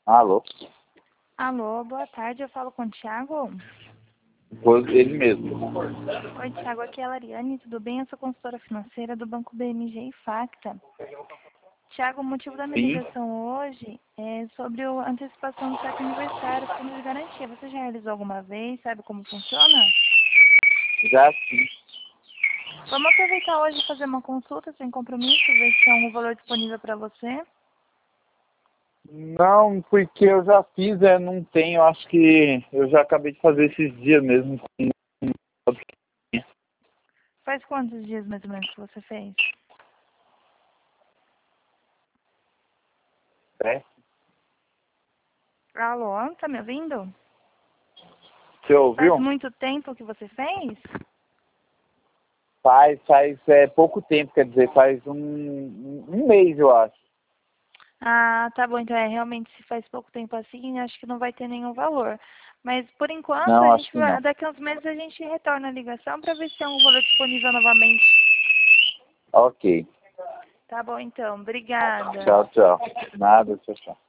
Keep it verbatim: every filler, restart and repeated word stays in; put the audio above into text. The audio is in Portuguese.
Alô? Alô, boa tarde, eu falo com o Thiago. Foi ele mesmo. Oi, Thiago, aqui é a Lariane, tudo bem? Eu sou consultora financeira do Banco B M G e Facta. Thiago, o motivo da minha Sim, ligação hoje é sobre a antecipação do cheque aniversário, fundo de garantia. Você já realizou alguma vez? Sabe como funciona? já sim. Vamos aproveitar hoje e fazer uma consulta sem compromisso, ver se tem algum valor disponível para você. Não, porque eu já fiz, é, não tenho, acho que eu já acabei de fazer esses dias mesmo. Faz quantos dias mais ou menos que você fez? É? Alô, tá me ouvindo? Você Faz ouviu? muito tempo que você fez? Faz, faz é, pouco tempo, quer dizer, faz um, um mês, eu acho. Ah, tá bom, então é, realmente se faz pouco tempo assim, acho que não vai ter nenhum valor. Mas por enquanto, a Não, acho gente que vai, não. daqui a uns meses a gente retorna a ligação para ver se tem um valor disponível novamente. Ok. Tá bom então, obrigada. Tchau, tchau. Nada, tchau, tchau.